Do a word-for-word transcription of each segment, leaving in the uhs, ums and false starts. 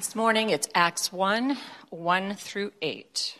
This morning it's Acts one, one through eight.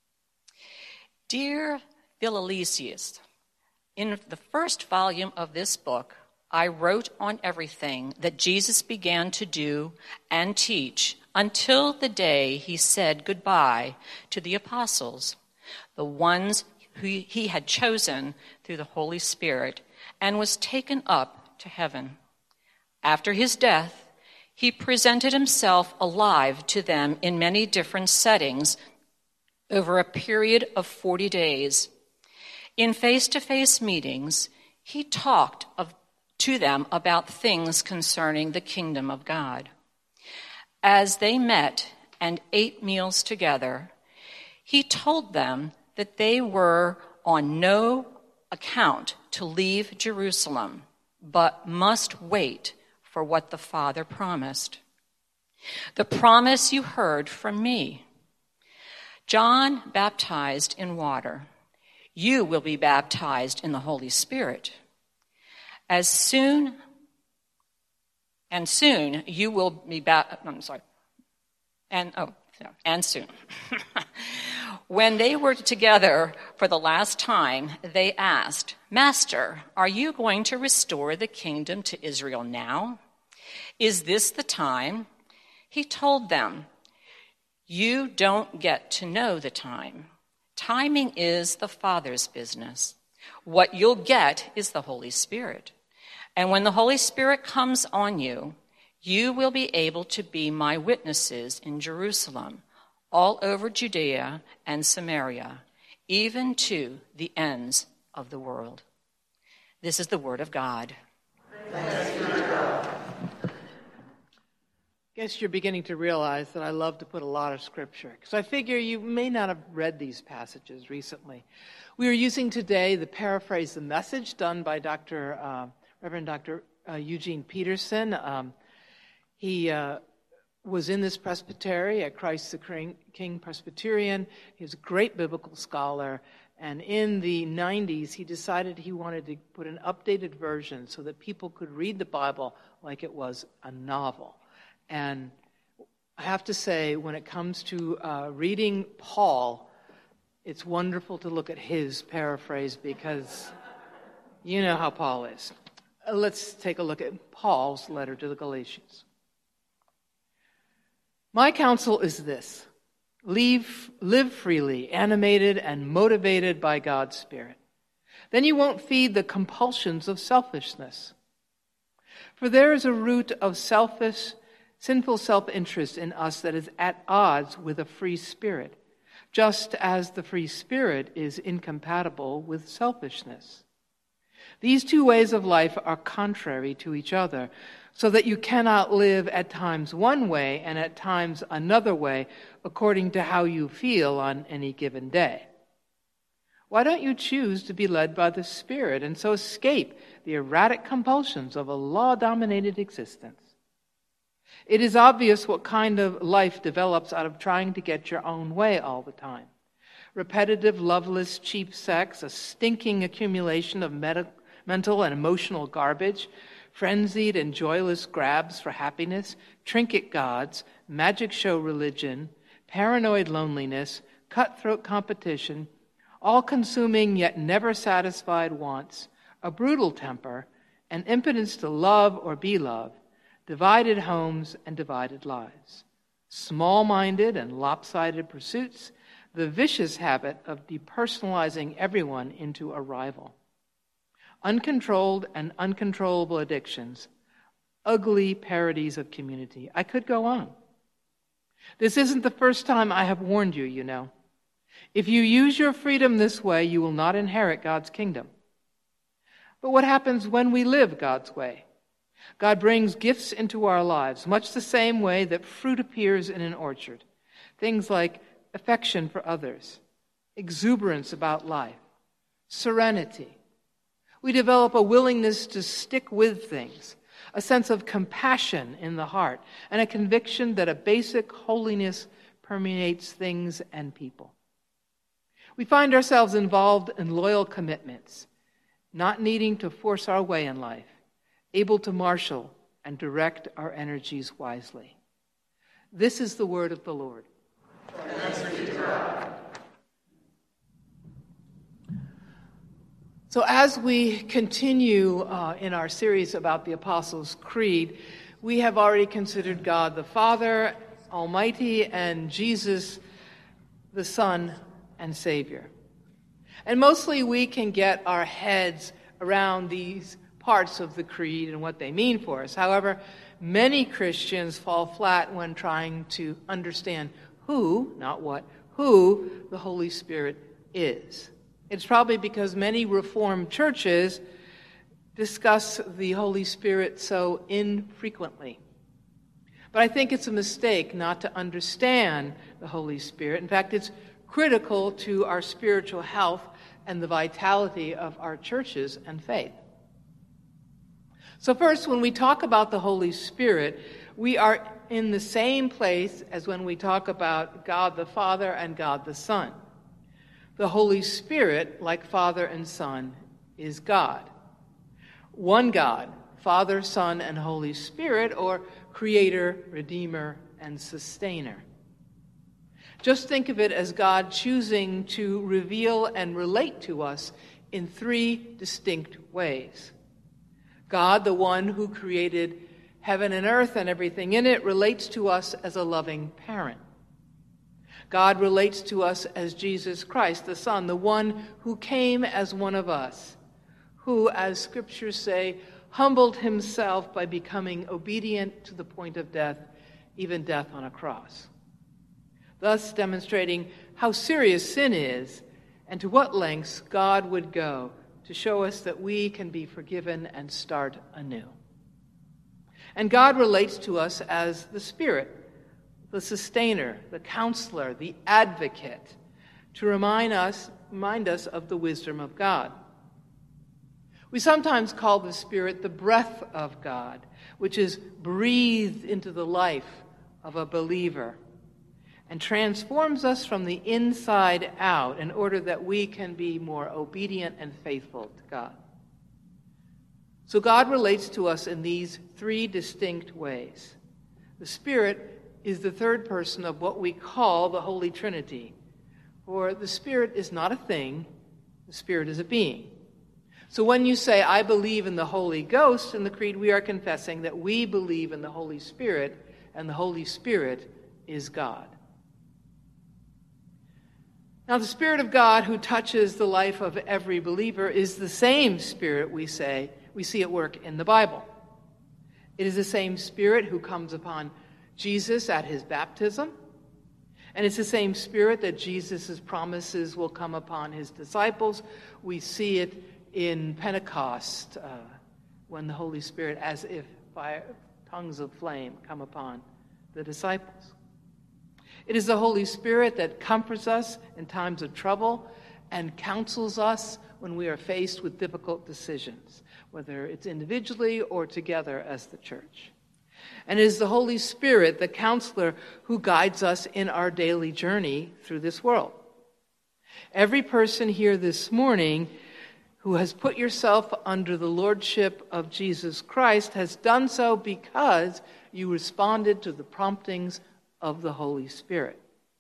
Dear Philelesius, in the first volume of this book, I wrote on everything that Jesus began to do and teach until the day he said goodbye to the apostles, the ones who he had chosen through the Holy Spirit, and was taken up to heaven. After his death, he presented himself alive to them in many different settings over a period of forty days. In face-to-face meetings, he talked of, to them about things concerning the kingdom of God. As they met and ate meals together, he told them that they were on no account to leave Jerusalem, but must wait for what the Father promised. The promise you heard from me. John baptized in water. You will be baptized in the Holy Spirit. As soon, and soon you will be baptized, I'm sorry, and, oh, and soon. When they were together for the last time, they asked, Master, are you going to restore the kingdom to Israel now? Is this the time? He told them, you don't get to know the time. Timing is the Father's business. What you'll get is the Holy Spirit. And when the Holy Spirit comes on you, you will be able to be my witnesses in Jerusalem, all over Judea and Samaria, even to the ends of the world. This is the word of God. Thanks be to God. I guess you're beginning to realize that I love to put a lot of scripture, because I figure you may not have read these passages recently. We are using today the Paraphrase the Message done by Doctor Uh, Reverend Doctor Uh, Eugene Peterson. Um, he uh, was in this presbytery at Christ the King Presbyterian. He was a great biblical scholar. And in the nineties, he decided he wanted to put an updated version so that people could read the Bible like it was a novel. And I have to say, when it comes to uh, reading Paul, it's wonderful to look at his paraphrase because you know how Paul is. Uh, let's take a look at Paul's letter to the Galatians. My counsel is this: Leave, live freely, animated and motivated by God's Spirit. Then you won't feed the compulsions of selfishness. For there is a root of selfish sinful self-interest in us that is at odds with a free spirit, just as the free spirit is incompatible with selfishness. These two ways of life are contrary to each other, so that you cannot live at times one way and at times another way according to how you feel on any given day. Why don't you choose to be led by the Spirit and so escape the erratic compulsions of a law-dominated existence? It is obvious what kind of life develops out of trying to get your own way all the time. Repetitive, loveless, cheap sex, a stinking accumulation of med- mental and emotional garbage, frenzied and joyless grabs for happiness, trinket gods, magic show religion, paranoid loneliness, cutthroat competition, all-consuming yet never satisfied wants, a brutal temper, an impotence to love or be loved, divided homes and divided lives, small-minded and lopsided pursuits, the vicious habit of depersonalizing everyone into a rival, uncontrolled and uncontrollable addictions, ugly parodies of community. I could go on. This isn't the first time I have warned you, you know. If you use your freedom this way, you will not inherit God's kingdom. But what happens when we live God's way? God brings gifts into our lives, much the same way that fruit appears in an orchard. Things like affection for others, exuberance about life, serenity. We develop a willingness to stick with things, a sense of compassion in the heart, and a conviction that a basic holiness permeates things and people. We find ourselves involved in loyal commitments, not needing to force our way in life, able to marshal and direct our energies wisely. This is the word of the Lord. So as we continue uh, in our series about the Apostles' Creed, we have already considered God the Father Almighty and Jesus the Son and Savior. And mostly we can get our heads around these parts of the creed and what they mean for us. However, many Christians fall flat when trying to understand who, not what, who the Holy Spirit is. It's probably because many Reformed churches discuss the Holy Spirit so infrequently. But I think it's a mistake not to understand the Holy Spirit. In fact, it's critical to our spiritual health and the vitality of our churches and faith. So first, when we talk about the Holy Spirit, we are in the same place as when we talk about God the Father and God the Son. The Holy Spirit, like Father and Son, is God. One God, Father, Son, and Holy Spirit, or Creator, Redeemer, and Sustainer. Just think of it as God choosing to reveal and relate to us in three distinct ways. God, the one who created heaven and earth and everything in it, relates to us as a loving parent. God relates to us as Jesus Christ, the Son, the one who came as one of us, who, as scriptures say, humbled himself by becoming obedient to the point of death, even death on a cross. Thus demonstrating how serious sin is and to what lengths God would go to show us that we can be forgiven and start anew. And God relates to us as the Spirit, the sustainer, the counselor, the advocate, to remind us, remind us of the wisdom of God. We sometimes call the Spirit the breath of God, which is breathed into the life of a believer and transforms us from the inside out in order that we can be more obedient and faithful to God. So God relates to us in these three distinct ways. The Spirit is the third person of what we call the Holy Trinity. For the Spirit is not a thing, the Spirit is a being. So when you say, I believe in the Holy Ghost in the Creed, we are confessing that we believe in the Holy Spirit, and the Holy Spirit is God. Now, the Spirit of God who touches the life of every believer is the same Spirit we say we see at work in the Bible. It is the same Spirit who comes upon Jesus at his baptism, and it's the same Spirit that Jesus' promises will come upon his disciples. We see it in Pentecost uh, when the Holy Spirit, as if fire, tongues of flame, come upon the disciples. It is the Holy Spirit that comforts us in times of trouble and counsels us when we are faced with difficult decisions, whether it's individually or together as the church. And it is the Holy Spirit, the counselor, who guides us in our daily journey through this world. Every person here this morning who has put yourself under the lordship of Jesus Christ has done so because you responded to the promptings of the Holy Spirit.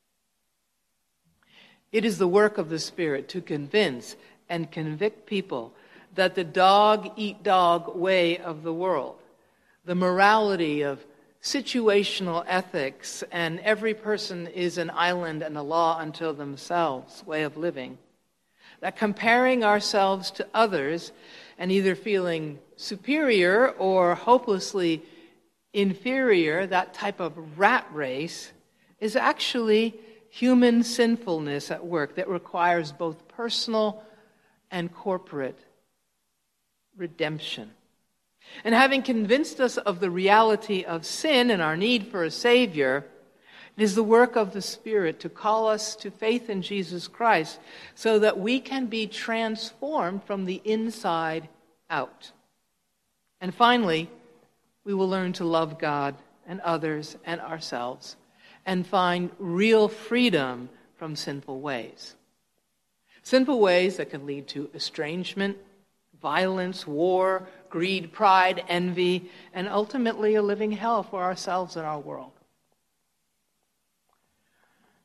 It is the work of the Spirit to convince and convict people that the dog-eat-dog way of the world, the morality of situational ethics, and every person is an island and a law unto themselves way of living, that comparing ourselves to others and either feeling superior or hopelessly inferior, that type of rat race, is actually human sinfulness at work that requires both personal and corporate redemption. And having convinced us of the reality of sin and our need for a Savior, it is the work of the Spirit to call us to faith in Jesus Christ so that we can be transformed from the inside out. And finally, we will learn to love God and others and ourselves and find real freedom from sinful ways. Sinful ways that can lead to estrangement, violence, war, greed, pride, envy, and ultimately a living hell for ourselves and our world.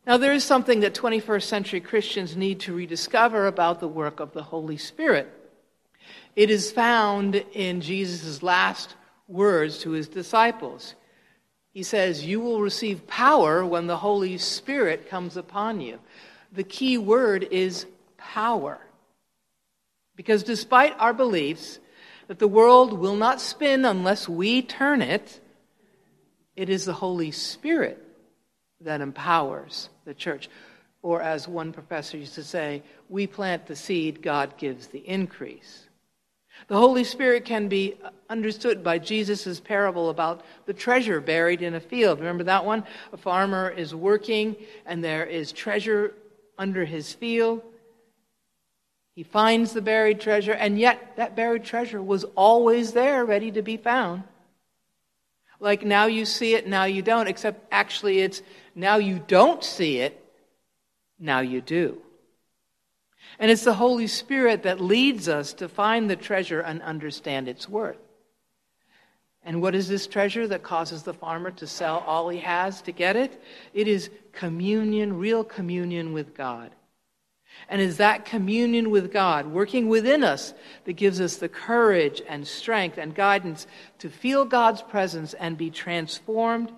Now, there is something that twenty-first century Christians need to rediscover about the work of the Holy Spirit. It is found in Jesus' last words to his disciples. He says, "You will receive power when the Holy Spirit comes upon you." The key word is power. Because despite our beliefs that the world will not spin unless we turn it, it is the Holy Spirit that empowers the church. Or as one professor used to say, we plant the seed, God gives the increase. The Holy Spirit can be understood by Jesus' parable about the treasure buried in a field. Remember that one? A farmer is working and there is treasure under his field. He finds the buried treasure, and yet that buried treasure was always there, ready to be found. Like now you see it, now you don't, except actually it's now you don't see it, now you do. And it's the Holy Spirit that leads us to find the treasure and understand its worth. And what is this treasure that causes the farmer to sell all he has to get it? It is communion, real communion with God. And it's that communion with God working within us that gives us the courage and strength and guidance to feel God's presence and be transformed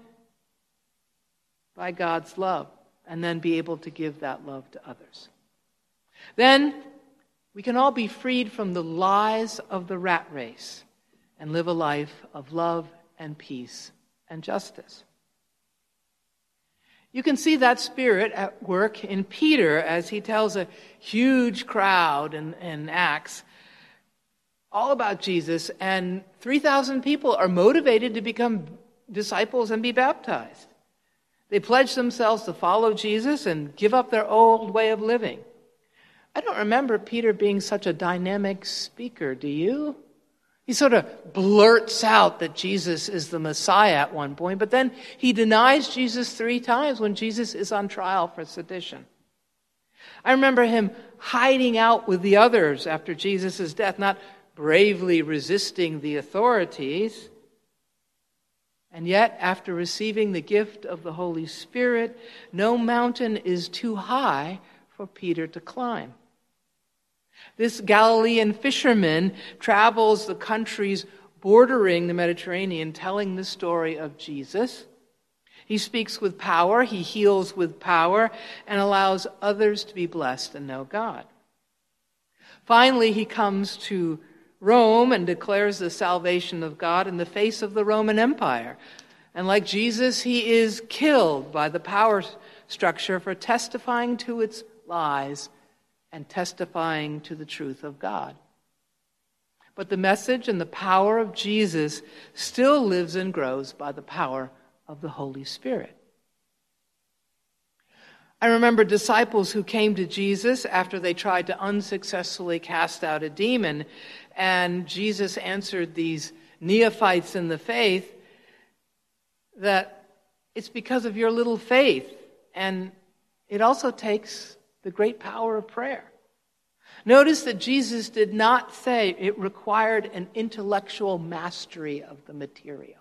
by God's love, and then be able to give that love to others. Then we can all be freed from the lies of the rat race and live a life of love and peace and justice. You can see that spirit at work in Peter as he tells a huge crowd in, in Acts all about Jesus, and three thousand people are motivated to become disciples and be baptized. They pledge themselves to follow Jesus and give up their old way of living. I don't remember Peter being such a dynamic speaker, do you? He sort of blurts out that Jesus is the Messiah at one point, but then he denies Jesus three times when Jesus is on trial for sedition. I remember him hiding out with the others after Jesus' death, not bravely resisting the authorities. And yet, after receiving the gift of the Holy Spirit, no mountain is too high for Peter to climb. This Galilean fisherman travels the countries bordering the Mediterranean, telling the story of Jesus. He speaks with power, he heals with power, and allows others to be blessed and know God. Finally, he comes to Rome and declares the salvation of God in the face of the Roman Empire. And like Jesus, he is killed by the power structure for testifying to its lies and testifying to the truth of God. But the message and the power of Jesus still lives and grows by the power of the Holy Spirit. I remember disciples who came to Jesus after they tried to unsuccessfully cast out a demon, and Jesus answered these neophytes in the faith that it's because of your little faith, and it also takes the great power of prayer. Notice that Jesus did not say it required an intellectual mastery of the material.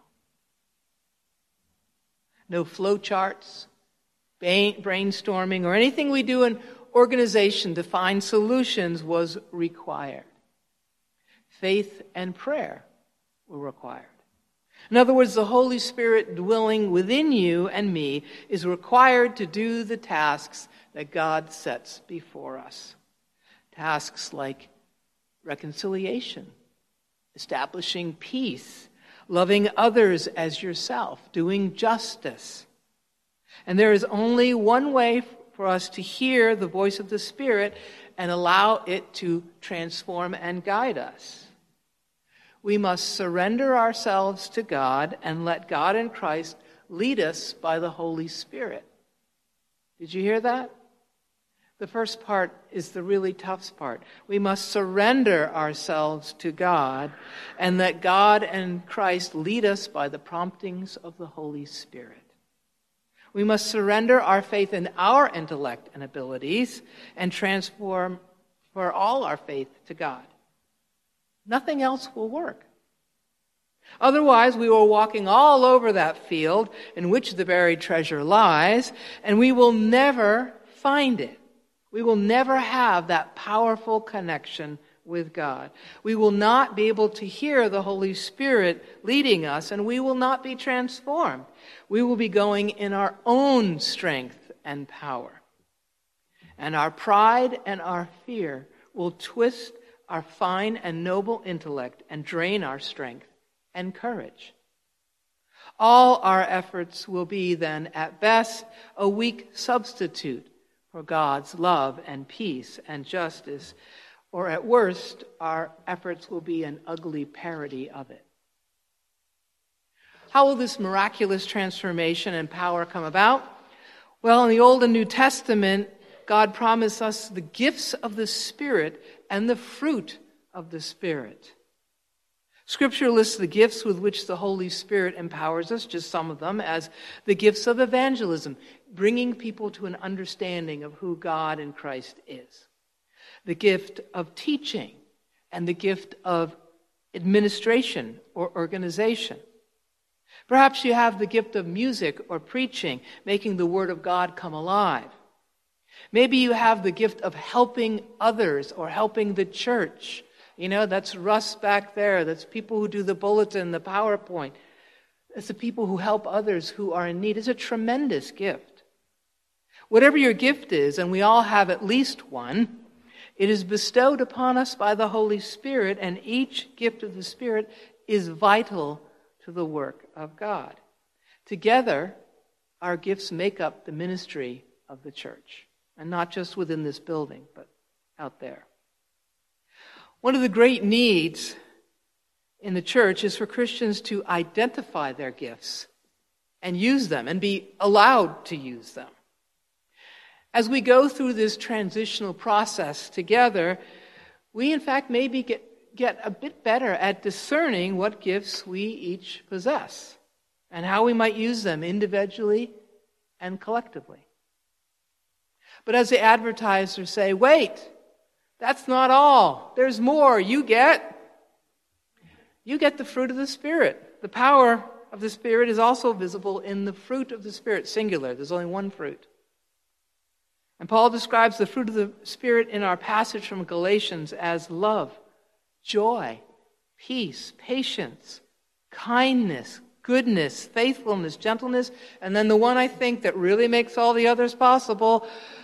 No flowcharts, brainstorming, or anything we do in organization to find solutions was required. Faith and prayer were required. In other words, the Holy Spirit dwelling within you and me is required to do the tasks that God sets before us. Tasks like reconciliation, establishing peace, loving others as yourself, doing justice. And there is only one way for us to hear the voice of the Spirit and allow it to transform and guide us. We must surrender ourselves to God and let God in Christ lead us by the Holy Spirit. Did you hear that? The first part is the really tough part. We must surrender ourselves to God and let God and Christ lead us by the promptings of the Holy Spirit. We must surrender our faith in our intellect and abilities and transform for all our faith to God. Nothing else will work. Otherwise, we are walking all over that field in which the buried treasure lies, and we will never find it. We will never have that powerful connection with God. We will not be able to hear the Holy Spirit leading us, and we will not be transformed. We will be going in our own strength and power. And our pride and our fear will twist our fine and noble intellect and drain our strength and courage. All our efforts will be then, at best, a weak substitute for God's love and peace and justice, or at worst, our efforts will be an ugly parody of it. How will this miraculous transformation and power come about? Well, in the Old and New Testament, God promised us the gifts of the Spirit and the fruit of the Spirit. Scripture lists the gifts with which the Holy Spirit empowers us, just some of them, as the gifts of evangelism, bringing people to an understanding of who God in Christ is. The gift of teaching and the gift of administration or organization. Perhaps you have the gift of music or preaching, making the Word of God come alive. Maybe you have the gift of helping others or helping the church. You know, that's Russ back there. That's people who do the bulletin, the PowerPoint. It's the people who help others who are in need. It's a tremendous gift. Whatever your gift is, and we all have at least one, it is bestowed upon us by the Holy Spirit, and each gift of the Spirit is vital to the work of God. Together, our gifts make up the ministry of the church, and not just within this building, but out there. One of the great needs in the church is for Christians to identify their gifts and use them and be allowed to use them. As we go through this transitional process together, we in fact maybe get, get a bit better at discerning what gifts we each possess and how we might use them individually and collectively. But as the advertisers say, wait, that's not all. There's more. You get, you get the fruit of the Spirit. The power of the Spirit is also visible in the fruit of the Spirit, singular. There's only one fruit. And Paul describes the fruit of the Spirit in our passage from Galatians as love, joy, peace, patience, kindness, goodness, faithfulness, gentleness, and then the one I think that really makes all the others possible,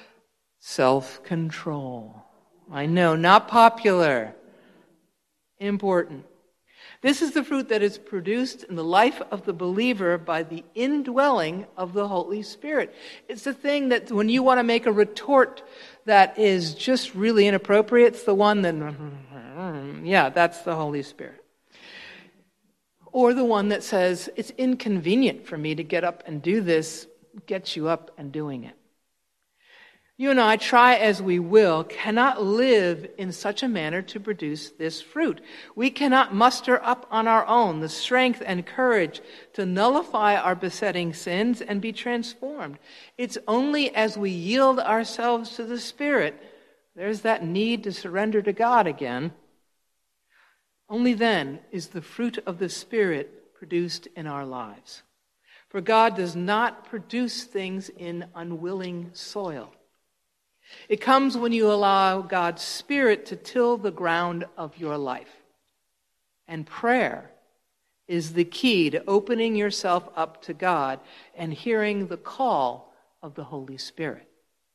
self-control. I know, not popular. Important. This is the fruit that is produced in the life of the believer by the indwelling of the Holy Spirit. It's the thing that when you want to make a retort that is just really inappropriate, it's the one that, yeah, that's the Holy Spirit. Or the one that says, it's inconvenient for me to get up and do this, gets you up and doing it. You and I, try as we will, cannot live in such a manner to produce this fruit. We cannot muster up on our own the strength and courage to nullify our besetting sins and be transformed. It's only as we yield ourselves to the Spirit, there's that need to surrender to God again. Only then is the fruit of the Spirit produced in our lives. For God does not produce things in unwilling soil. It comes when you allow God's Spirit to till the ground of your life. And prayer is the key to opening yourself up to God and hearing the call of the Holy Spirit.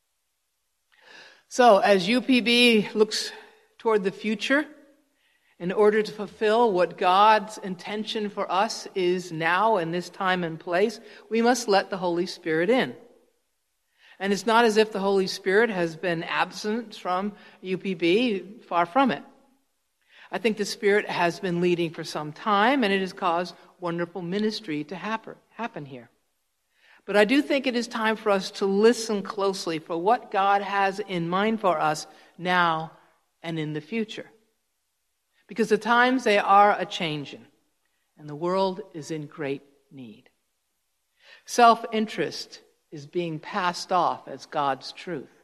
So, as U P B looks toward the future, in order to fulfill what God's intention for us is now in this time and place, we must let the Holy Spirit in. And it's not as if the Holy Spirit has been absent from U P B, far from it. I think the Spirit has been leading for some time, and it has caused wonderful ministry to happen, happen here. But I do think it is time for us to listen closely for what God has in mind for us now and in the future. Because the times, they are a-changing, and the world is in great need. Self-interest is being passed off as God's truth.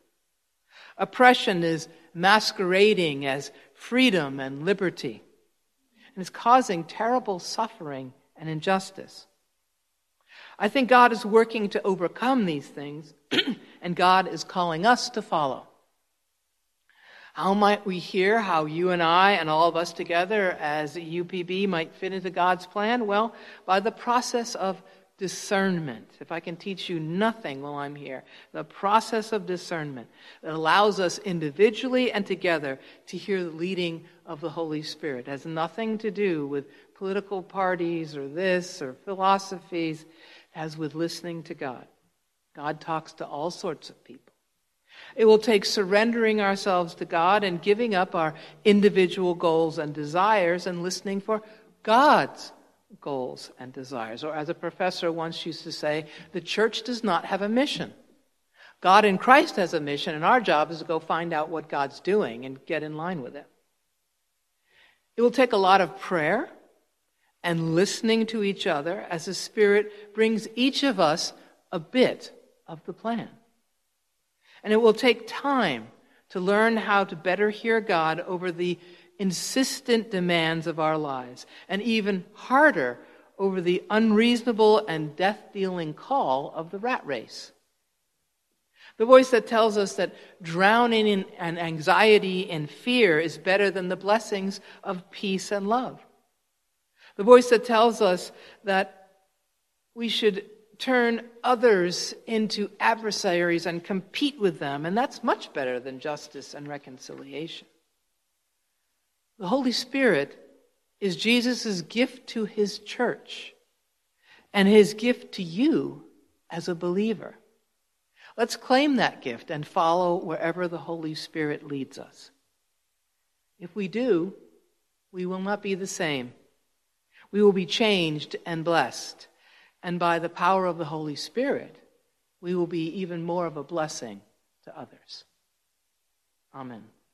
Oppression is masquerading as freedom and liberty. and is causing terrible suffering and injustice. I think God is working to overcome these things, and God is calling us to follow. How might we hear how you and I and all of us together as a U P B might fit into God's plan? Well, by the process of discernment. If I can teach you nothing while I'm here, the process of discernment that allows us individually and together to hear the leading of the Holy Spirit. It has nothing to do with political parties or this or philosophies. It has with listening to God. God talks to all sorts of people. It will take surrendering ourselves to God and giving up our individual goals and desires and listening for God's goals and desires. Or as a professor once used to say, the church does not have a mission. God in Christ has a mission, and our job is to go find out what God's doing and get in line with it. It will take a lot of prayer and listening to each other as the Spirit brings each of us a bit of the plan. And it will take time to learn how to better hear God over the insistent demands of our lives, and even harder over the unreasonable and death-dealing call of the rat race. The voice that tells us that drowning in an anxiety and fear is better than the blessings of peace and love. The voice that tells us that we should turn others into adversaries and compete with them, and that's much better than justice and reconciliation. The Holy Spirit is Jesus' gift to his church and his gift to you as a believer. Let's claim that gift and follow wherever the Holy Spirit leads us. If we do, we will not be the same. We will be changed and blessed. And by the power of the Holy Spirit, we will be even more of a blessing to others. Amen.